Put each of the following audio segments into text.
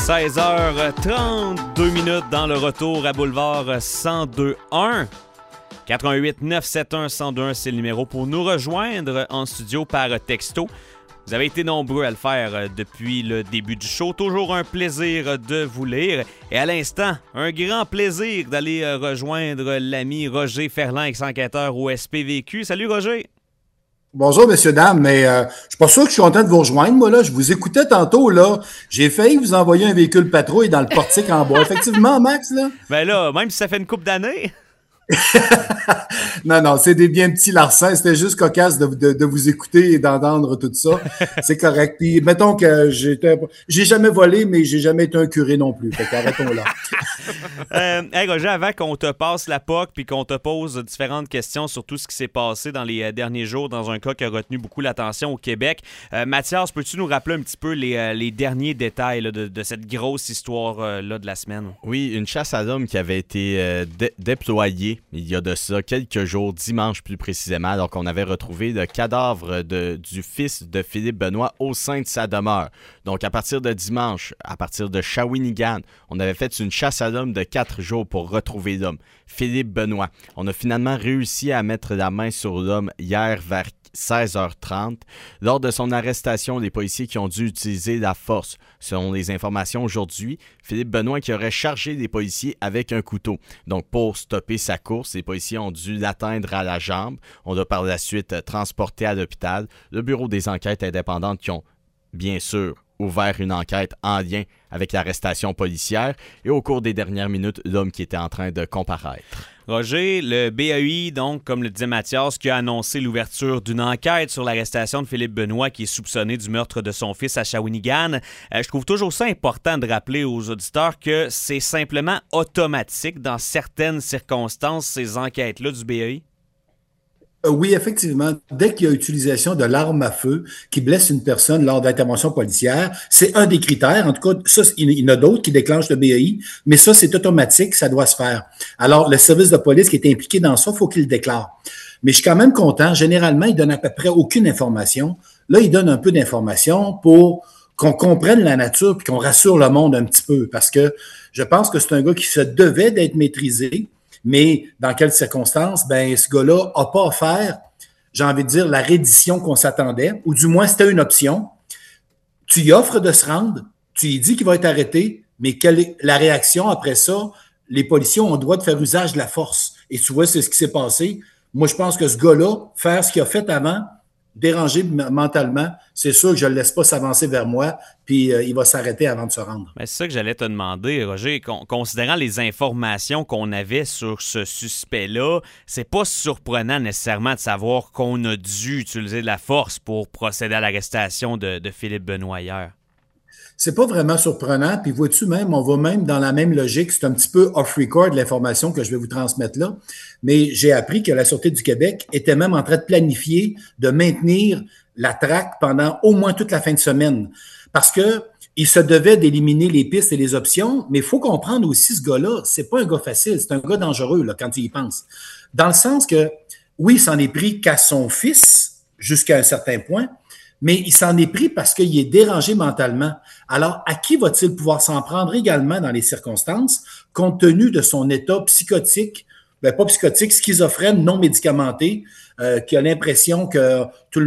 16h32 dans le retour à Boulevard 102.1. 88 971 102.1, c'est le numéro pour nous rejoindre en studio par texto. Vous avez été nombreux à le faire depuis le début du show. Toujours un plaisir de vous lire. Et à l'instant, un grand plaisir d'aller rejoindre l'ami Roger Ferland, ex-enquêteur au SPVQ. Salut Roger! Bonjour, messieurs, dames, mais je suis pas sûr que je suis content de vous rejoindre, moi, là. Je vous écoutais tantôt, là. J'ai failli vous envoyer un véhicule patrouille dans le portique en bois. Effectivement, Max, là. Ben là, même si ça fait une couple d'années... Non, c'est des bien petits larcins. C'était juste cocasse de vous écouter et d'entendre tout ça. C'est correct. Puis, mettons que j'ai jamais volé, mais j'ai jamais été un curé non plus. Fait qu'arrêtons là. Hey Roger, avant qu'on te passe la POC puis qu'on te pose différentes questions sur tout ce qui s'est passé dans les derniers jours dans un cas qui a retenu beaucoup l'attention au Québec, Mathias, peux-tu nous rappeler un petit peu les derniers détails là, de cette grosse histoire là, de la semaine? Oui, une chasse à l'homme qui avait été déployée il y a de ça quelques jours, dimanche plus précisément. Donc, on avait retrouvé le cadavre du fils de Philippe Benoît au sein de sa demeure. Donc, à partir de dimanche, à partir de Shawinigan, on avait fait une chasse à l'homme de 4 jours pour retrouver l'homme, Philippe Benoît. On a finalement réussi à mettre la main sur l'homme hier vers 16h30. Lors de son arrestation, les policiers qui ont dû utiliser la force. Selon les informations aujourd'hui, Philippe Benoît qui aurait chargé les policiers avec un couteau. Donc, pour stopper sa course, les policiers ont dû l'atteindre à la jambe. On l'a par la suite transporté à l'hôpital. Le bureau des enquêtes indépendantes qui ont, bien sûr, ouvert une enquête en lien avec l'arrestation policière et au cours des dernières minutes, l'homme qui était en train de comparaître. Roger, le BAI, donc, comme le disait Mathias, qui a annoncé l'ouverture d'une enquête sur l'arrestation de Philippe Benoît, qui est soupçonné du meurtre de son fils à Shawinigan. Je trouve toujours ça important de rappeler aux auditeurs que c'est simplement automatique dans certaines circonstances, ces enquêtes-là du BAI. Oui, effectivement. Dès qu'il y a utilisation de l'arme à feu qui blesse une personne lors d'intervention policière, c'est un des critères. En tout cas, ça, il y en a d'autres qui déclenchent le BAI, mais ça, c'est automatique, ça doit se faire. Alors, le service de police qui est impliqué dans ça, il faut qu'il le déclare. Mais je suis quand même content. Généralement, il donne à peu près aucune information. Là, il donne un peu d'informations pour qu'on comprenne la nature puis qu'on rassure le monde un petit peu, parce que je pense que c'est un gars qui se devait d'être maîtrisé. Mais dans quelles circonstances? Ben, ce gars-là n'a pas offert, j'ai envie de dire, la reddition qu'on s'attendait, ou du moins c'était une option. Tu y offres de se rendre, tu lui dis qu'il va être arrêté, mais quelle est la réaction après ça? Les policiers ont le droit de faire usage de la force. Et tu vois, c'est ce qui s'est passé. Moi, je pense que ce gars-là, faire ce qu'il a fait avant, dérangé mentalement, c'est sûr que je ne le laisse pas s'avancer vers moi, puis il va s'arrêter avant de se rendre. Ben, c'est ça que j'allais te demander, Roger. Considérant les informations qu'on avait sur ce suspect-là, c'est pas surprenant nécessairement de savoir qu'on a dû utiliser de la force pour procéder à l'arrestation de Philippe Benoît hier. C'est pas vraiment surprenant, puis vois-tu même, on va même dans la même logique, c'est un petit peu off-record l'information que je vais vous transmettre là, mais j'ai appris que la Sûreté du Québec était même en train de planifier de maintenir la traque pendant au moins toute la fin de semaine, parce que il se devait d'éliminer les pistes et les options, mais il faut comprendre aussi ce gars-là, c'est pas un gars facile, c'est un gars dangereux là, quand il y pense. Dans le sens que, oui, il s'en est pris qu'à son fils, jusqu'à un certain point, mais il s'en est pris parce qu'il est dérangé mentalement. Alors, à qui va-t-il pouvoir s'en prendre également dans les circonstances, compte tenu de son état psychotique, pas psychotique, schizophrène, non médicamenté, qui a l'impression que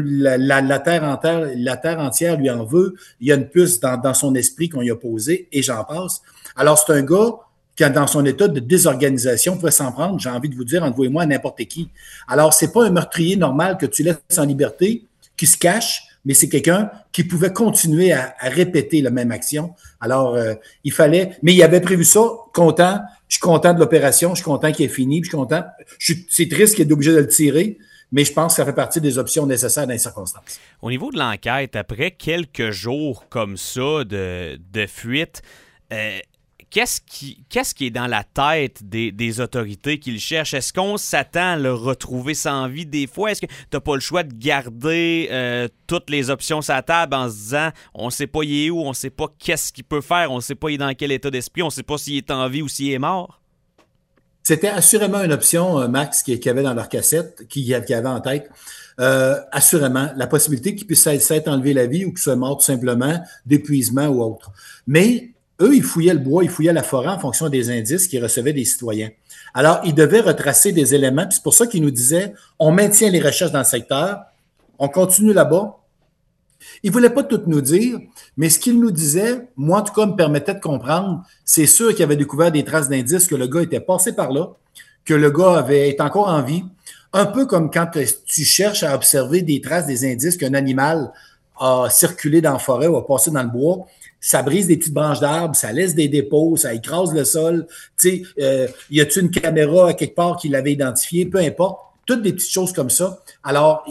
la terre entière lui en veut. Il y a une puce dans son esprit qu'on lui a posée, et j'en passe. Alors, c'est un gars qui, dans son état de désorganisation, pourrait s'en prendre, j'ai envie de vous dire, entre vous et moi, à n'importe qui. Alors, c'est pas un meurtrier normal que tu laisses en liberté, qui se cache, mais c'est quelqu'un qui pouvait continuer à répéter la même action. Alors, il fallait... Mais il avait prévu ça, content. Je suis content de l'opération, je suis content qu'il ait fini, puis je suis content... C'est triste qu'il ait été obligé de le tirer, mais je pense que ça fait partie des options nécessaires dans les circonstances. Au niveau de l'enquête, après quelques jours comme ça de fuite, qu'est-ce qui est dans la tête des autorités qui le cherchent? Est-ce qu'on s'attend à le retrouver sans vie des fois? Est-ce que tu n'as pas le choix de garder toutes les options sur la table en se disant on ne sait pas il est où, on ne sait pas qu'est-ce qu'il peut faire, on ne sait pas il est dans quel état d'esprit, on ne sait pas s'il est en vie ou s'il est mort? C'était assurément une option, Max, qu'il y avait dans leur cassette, qu'il avait en tête. Assurément, la possibilité qu'il puisse s'être enlevé la vie ou qu'il soit mort tout simplement d'épuisement ou autre. Mais eux, ils fouillaient le bois, ils fouillaient la forêt en fonction des indices qu'ils recevaient des citoyens. Alors, ils devaient retracer des éléments, puis c'est pour ça qu'ils nous disaient, on maintient les recherches dans le secteur, on continue là-bas. Ils ne voulaient pas tout nous dire, mais ce qu'ils nous disaient, moi, en tout cas, me permettait de comprendre, c'est sûr qu'il avait découvert des traces d'indices que le gars était passé par là, que le gars est encore en vie. Un peu comme quand tu cherches à observer des traces, des indices qu'un animal a circulé dans la forêt ou a passé dans le bois, ça brise des petites branches d'arbres, ça laisse des dépôts, ça écrase le sol. Tu sais, y a-t-il une caméra à quelque part qui l'avait identifié? Peu importe. Toutes des petites choses comme ça. Alors,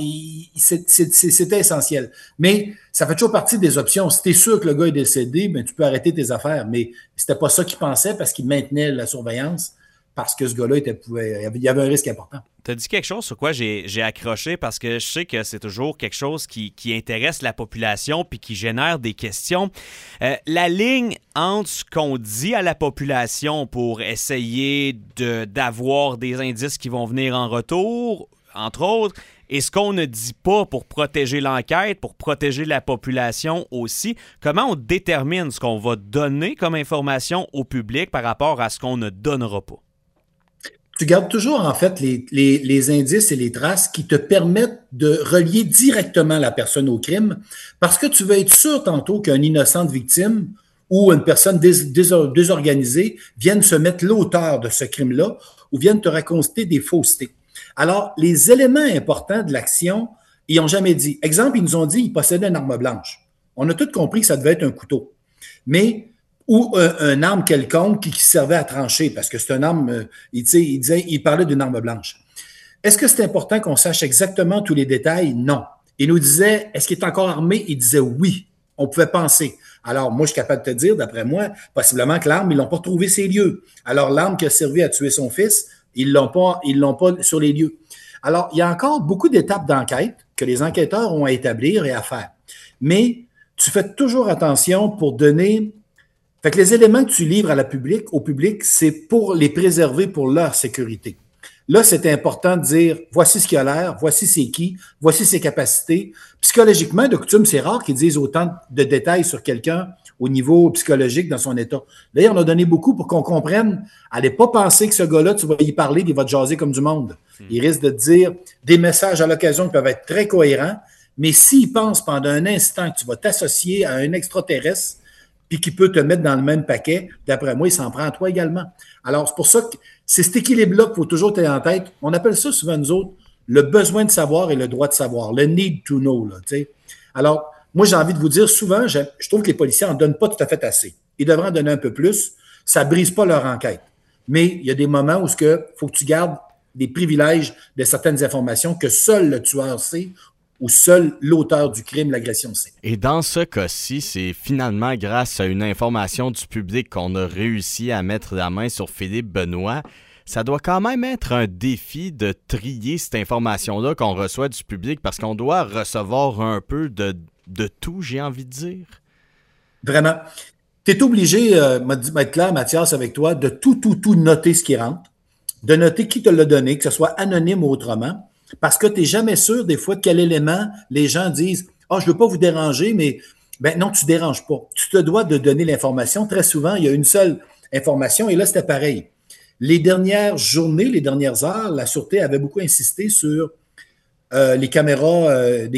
c'était essentiel. Mais ça fait toujours partie des options. Si tu es sûr que le gars est décédé, ben, tu peux arrêter tes affaires. Mais c'était pas ça qu'il pensait parce qu'il maintenait la surveillance parce que ce gars-là, il y avait un risque important. Tu as dit quelque chose sur quoi j'ai accroché parce que je sais que c'est toujours quelque chose qui intéresse la population puis qui génère des questions. La ligne entre ce qu'on dit à la population pour essayer d'avoir des indices qui vont venir en retour, entre autres, et ce qu'on ne dit pas pour protéger l'enquête, pour protéger la population aussi. Comment on détermine ce qu'on va donner comme information au public par rapport à ce qu'on ne donnera pas? Tu gardes toujours, en fait, les indices et les traces qui te permettent de relier directement la personne au crime parce que tu veux être sûr tantôt qu'une innocente victime ou une personne désorganisée vienne se mettre l'auteur de ce crime-là ou vienne te raconter des faussetés. Alors, les éléments importants de l'action, ils n'ont jamais dit. Exemple, ils nous ont dit qu'ils possédaient une arme blanche. On a tous compris que ça devait être un couteau. Mais ou une arme quelconque qui servait à trancher, parce que c'est une arme, il parlait d'une arme blanche. Est-ce que c'est important qu'on sache exactement tous les détails? Non. Il nous disait, est-ce qu'il est encore armé? Il disait oui. On pouvait penser. Alors, moi, je suis capable de te dire, d'après moi, possiblement que l'arme, ils l'ont pas retrouvé ses lieux. Alors, l'arme qui a servi à tuer son fils, ils l'ont pas sur les lieux. Alors, il y a encore beaucoup d'étapes d'enquête que les enquêteurs ont à établir et à faire. Mais tu fais toujours attention pour donner. Fait que les éléments que tu livres au public, c'est pour les préserver pour leur sécurité. Là, c'est important de dire, voici ce qu'il a l'air, voici c'est qui, voici ses capacités. Psychologiquement, de coutume, c'est rare qu'ils disent autant de détails sur quelqu'un au niveau psychologique dans son état. D'ailleurs, on a donné beaucoup pour qu'on comprenne. Allez pas penser que ce gars-là, tu vas y parler, il va te jaser comme du monde. Il risque de te dire des messages à l'occasion qui peuvent être très cohérents, mais s'il pense pendant un instant que tu vas t'associer à un extraterrestre, puis qui peut te mettre dans le même paquet, d'après moi, il s'en prend à toi également. Alors, c'est pour ça que c'est cet équilibre-là qu'il faut toujours tenir en tête. On appelle ça souvent, nous autres, le besoin de savoir et le droit de savoir, le need to know. Là, t'sais. Alors, moi, j'ai envie de vous dire, souvent, je trouve que les policiers n'en donnent pas tout à fait assez. Ils devraient en donner un peu plus. Ça ne brise pas leur enquête. Mais il y a des moments où il faut que tu gardes des privilèges de certaines informations que seul le tueur sait ou seul l'auteur du crime, l'agression sait. Et dans ce cas-ci, c'est finalement grâce à une information du public qu'on a réussi à mettre la main sur Philippe Benoît. Ça doit quand même être un défi de trier cette information-là qu'on reçoit du public parce qu'on doit recevoir un peu de tout, j'ai envie de dire. Vraiment. Tu es obligé, être clair, Mathias, avec toi, de tout noter ce qui rentre, de noter qui te l'a donné, que ce soit anonyme ou autrement. Parce que tu n'es jamais sûr, des fois, de quel élément les gens disent « Ah, je ne veux pas vous déranger, mais ben non, tu ne déranges pas. » Tu te dois de donner l'information. Très souvent, il y a une seule information et là, c'était pareil. Les dernières journées, les dernières heures, la Sûreté avait beaucoup insisté sur des caméras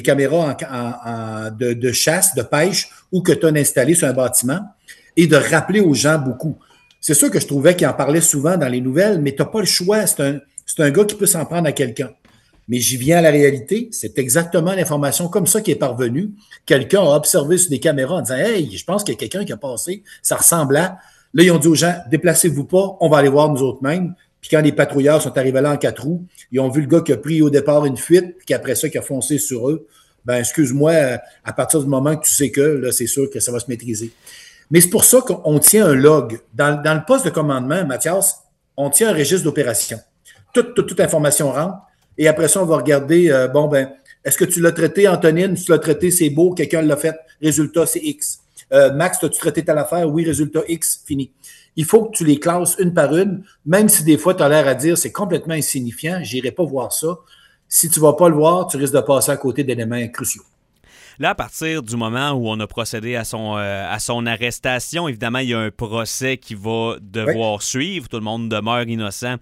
de chasse, de pêche ou que tu as installées sur un bâtiment et de rappeler aux gens beaucoup. C'est sûr que je trouvais qu'il en parlait souvent dans les nouvelles, mais tu n'as pas le choix. C'est un gars qui peut s'en prendre à quelqu'un. Mais j'y viens à la réalité, c'est exactement l'information comme ça qui est parvenue. Quelqu'un a observé sur des caméras en disant « Hey, je pense qu'il y a quelqu'un qui a passé, ça ressemble à… » Là, ils ont dit aux gens « Déplacez-vous pas, on va aller voir nous autres mêmes. » Puis quand les patrouilleurs sont arrivés là en 4 roues, ils ont vu le gars qui a pris au départ une fuite, puis qu'après ça, qui a foncé sur eux. Ben, excuse-moi, à partir du moment que tu sais que, là, c'est sûr que ça va se maîtriser. Mais c'est pour ça qu'on tient un log. Dans le poste de commandement, Mathias, on tient un registre d'opération. Toute information rentre. Et après ça, on va regarder, est-ce que tu l'as traité, Antonine? Si tu l'as traité, c'est beau, quelqu'un l'a fait, résultat, c'est X. Max, as-tu traité telle affaire? Oui, résultat X, fini. Il faut que tu les classes une par une, même si des fois, tu as l'air à dire c'est complètement insignifiant, j'irai pas voir ça. Si tu vas pas le voir, tu risques de passer à côté d'éléments cruciaux. Là, à partir du moment où on a procédé à son arrestation, évidemment, il y a un procès qui va devoir suivre. Tout le monde demeure innocent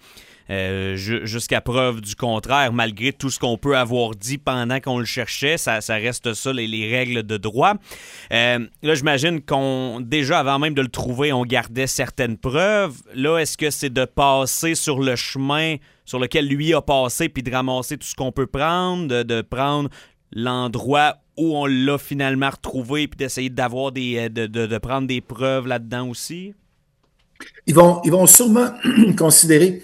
jusqu'à preuve du contraire, malgré tout ce qu'on peut avoir dit pendant qu'on le cherchait. Ça reste ça, les règles de droit. Là, j'imagine déjà, avant même de le trouver, on gardait certaines preuves. Là, est-ce que c'est de passer sur le chemin sur lequel lui a passé, puis de ramasser tout ce qu'on peut prendre, de prendre l'endroit où on l'a finalement retrouvé, puis d'essayer d'avoir de prendre des preuves là-dedans aussi? Ils vont sûrement considérer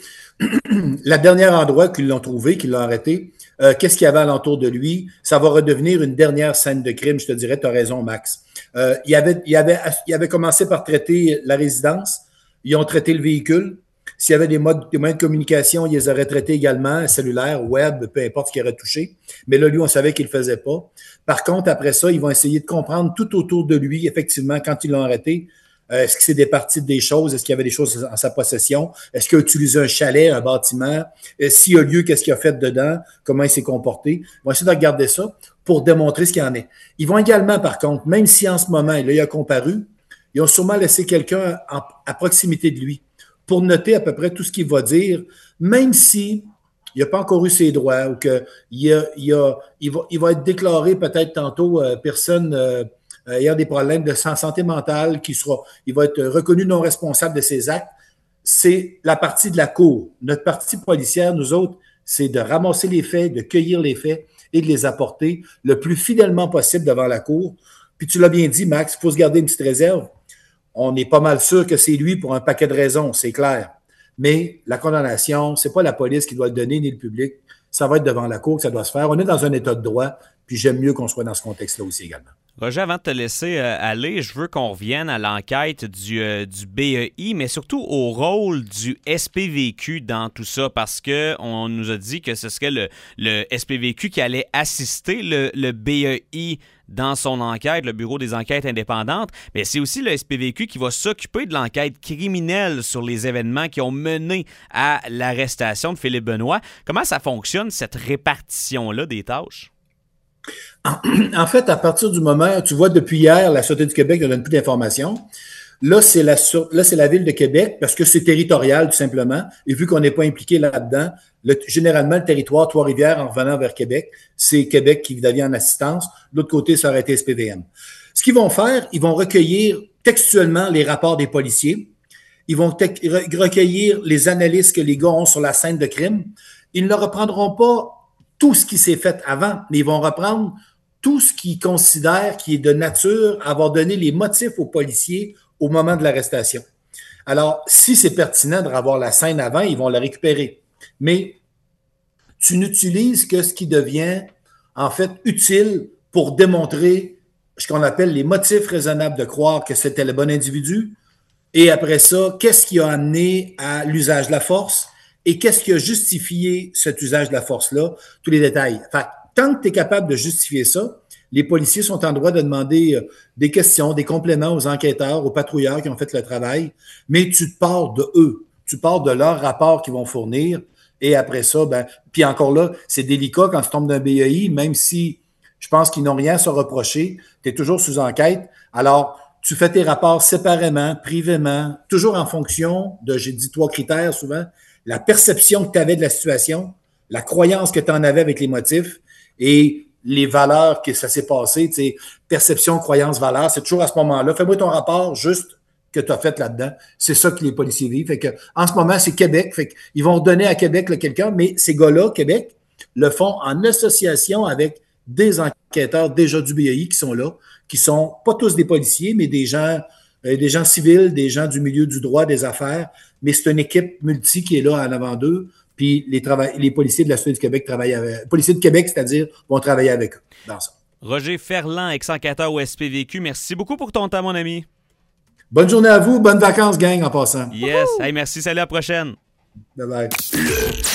la dernière endroit qu'ils l'ont trouvé, qu'ils l'ont arrêté, qu'est-ce qu'il y avait alentour de lui. Ça va redevenir une dernière scène de crime, je te dirais, tu as raison, Max. Il avait commencé par traiter la résidence, ils ont traité le véhicule. S'il y avait des moyens de communication, ils les auraient traités également, cellulaire, web, peu importe ce qui aurait touché. Mais là, lui, on savait qu'il ne le faisait pas. Par contre, après ça, ils vont essayer de comprendre tout autour de lui, effectivement, quand ils l'ont arrêté. Est-ce que c'est des parties des choses? Est-ce qu'il y avait des choses en sa possession? Est-ce qu'il a utilisé un chalet, un bâtiment? S'il y a lieu, qu'est-ce qu'il a fait dedans? Comment il s'est comporté? Ils vont essayer de regarder ça pour démontrer ce qu'il y en est. Ils vont également, par contre, même si en ce moment, là, il a comparu, ils ont sûrement laissé quelqu'un à proximité de lui pour noter à peu près tout ce qu'il va dire, même si il n'a pas encore eu ses droits ou qu'il va être déclaré peut-être tantôt personne ayant des problèmes de santé mentale, il va être reconnu non responsable de ses actes. C'est la partie de la cour. Notre partie policière, nous autres, c'est de ramasser les faits, de cueillir les faits et de les apporter le plus fidèlement possible devant la cour. Puis tu l'as bien dit, Max, il faut se garder une petite réserve. On est pas mal sûr que c'est lui pour un paquet de raisons, c'est clair. Mais la condamnation, c'est pas la police qui doit le donner, ni le public. Ça va être devant la cour que ça doit se faire. On est dans un état de droit, puis j'aime mieux qu'on soit dans ce contexte-là aussi également. Roger, avant de te laisser aller, je veux qu'on revienne à l'enquête du BEI, mais surtout au rôle du SPVQ dans tout ça, parce qu'on nous a dit que ce serait le SPVQ qui allait assister le BEI dans son enquête, le Bureau des enquêtes indépendantes, mais c'est aussi le SPVQ qui va s'occuper de l'enquête criminelle sur les événements qui ont mené à l'arrestation de Philippe Benoît. Comment ça fonctionne, cette répartition-là des tâches? En fait, à partir du moment, tu vois, depuis hier, la Sûreté du Québec ne donne plus d'informations. Là, c'est la Ville de Québec, parce que c'est territorial, tout simplement. Et vu qu'on n'est pas impliqué là-dedans, généralement, le territoire Trois-Rivières, en revenant vers Québec, c'est Québec qui devient en assistance. De l'autre côté, ça aurait été SPVM. Ce qu'ils vont faire, ils vont recueillir textuellement les rapports des policiers. Ils vont recueillir les analyses que les gars ont sur la scène de crime. Ils ne reprendront pas tout ce qui s'est fait avant, mais ils vont reprendre tout ce qu'ils considèrent qui est de nature à avoir donné les motifs aux policiers au moment de l'arrestation. Alors, si c'est pertinent de revoir la scène avant, ils vont la récupérer. Mais tu n'utilises que ce qui devient, en fait, utile pour démontrer ce qu'on appelle les motifs raisonnables de croire que c'était le bon individu. Et après ça, qu'est-ce qui a amené à l'usage de la force? Et qu'est-ce qui a justifié cet usage de la force-là? Tous les détails. Enfin, tant que tu es capable de justifier ça, les policiers sont en droit de demander des questions, des compléments aux enquêteurs, aux patrouilleurs qui ont fait le travail, mais tu te pars de eux. Tu pars de leur rapport qu'ils vont fournir. Et après ça, puis encore là, c'est délicat quand tu tombes d'un BEI, même si je pense qu'ils n'ont rien à se reprocher, tu es toujours sous enquête. Alors, tu fais tes rapports séparément, privément, toujours en fonction de, j'ai dit 3 critères souvent, la perception que tu avais de la situation, la croyance que tu en avais avec les motifs et les valeurs que ça s'est passé, tu sais, perception, croyance, valeur, c'est toujours à ce moment-là. Fais-moi ton rapport juste que tu as fait là-dedans. C'est ça que les policiers vivent. Fait que, en ce moment, c'est Québec. Fait qu'ils vont redonner à Québec là, quelqu'un, mais ces gars-là, Québec, le font en association avec des enquêteurs déjà du BEI qui sont là, qui sont pas tous des policiers, mais des gens civils, des gens du milieu du droit, des affaires, mais c'est une équipe multi qui est là en avant d'eux, puis les policiers de la Sûreté du Québec travaillent avec, policiers de Québec, c'est-à-dire, vont travailler avec eux dans ça. Roger Ferland, ex-enquêteur au SPVQ, merci beaucoup pour ton temps, mon ami. Bonne journée à vous, bonnes vacances, gang, en passant. Yes, hey, merci, salut, à la prochaine. Bye-bye.